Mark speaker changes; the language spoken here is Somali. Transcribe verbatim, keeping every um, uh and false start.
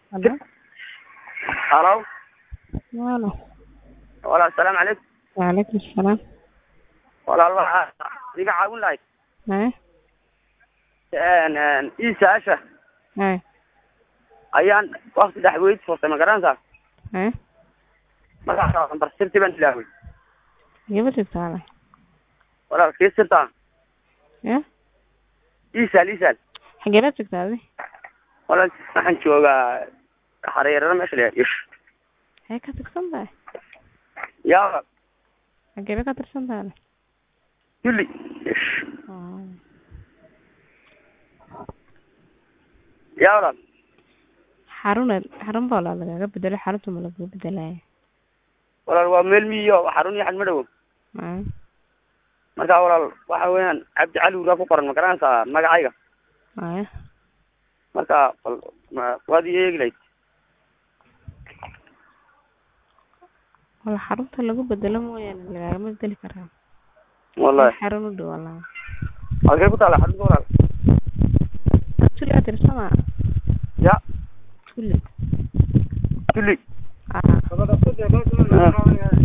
Speaker 1: Hello.
Speaker 2: Hello.
Speaker 1: Hello.
Speaker 2: Walaal assalaamu calaykum.
Speaker 1: Waalaikum salaam.
Speaker 2: Walaal waxaa iga caawin lahayd
Speaker 1: Hee.
Speaker 2: een een isaasha
Speaker 1: Hee.
Speaker 2: ayaan waqti dhex weyd furtay ma garanaysaa
Speaker 1: Hee.
Speaker 2: markaas aan barsirti baan ilaaway
Speaker 1: Gaba joogtaa.
Speaker 2: walaal kii sirtaa
Speaker 1: Ya.
Speaker 2: isaal isaal
Speaker 1: Xagee baad joogtaa adi?
Speaker 2: walaal waxaan joogaa xariirada meesha la ish
Speaker 1: Hee ka tirsan tahay.
Speaker 2: yaa
Speaker 1: Xagee ka tirsan tahay?
Speaker 2: kulli ish
Speaker 1: Ah.
Speaker 2: yaa walaal
Speaker 1: Xarun xarun baa lagaga bedelay xarunta ma lagu bedelay.
Speaker 2: walaal waa meel miyo xarun yahan madhow
Speaker 1: Ah.
Speaker 2: marka walaal waxa weeyaan Cabdi Cali uu ku qoran ma garanaysaa magacayga
Speaker 1: Ah.
Speaker 2: marka waad eegi lahayd
Speaker 1: Wala xarunta lagu bedelo mooyaan lagaga bedeli karaa.
Speaker 2: wallahi
Speaker 1: Xarun u dhow walaal.
Speaker 2: halkee ku taala xarunta walaal
Speaker 1: Tuli aad tirsama.
Speaker 2: ya
Speaker 1: Tuli.
Speaker 2: kulli
Speaker 1: Ah.